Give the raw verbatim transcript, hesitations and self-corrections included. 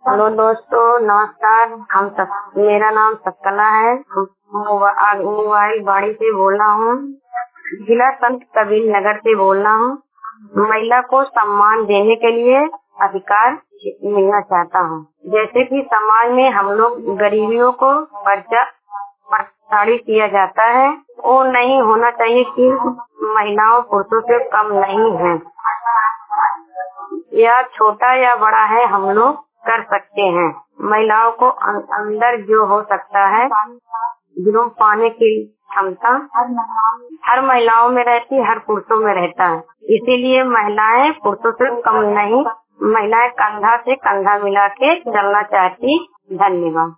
Hello दोस्तों, नमस्कार। हम सब, मेरा नाम सकला है। मोबा- मोबाइल बाड़ी से बोल रहा हूँ। जिला संत कबीर नगर से बोल रहा हूँ। महिला को सम्मान देने के लिए अधिकार मिलना चाहता हूँ। जैसे कि समाज में हम लोग गरीबियों को पर्चा प्रताड़ित किया जाता है, वो नहीं होना चाहिए कि महिलाओं पुरुषों से कम नहीं है। या छोटा या बड़ा है, हम लोग कर सकते हैं। महिलाओं को अं, अंदर जो हो सकता है, जुनून पाने की क्षमता हर महिलाओं में रहती, हर पुरुषों में रहता है। इसीलिए महिलाएं पुरुषों से कम नहीं, महिलाएं कंधा से कंधा मिला के चलना चाहती। धन्यवाद।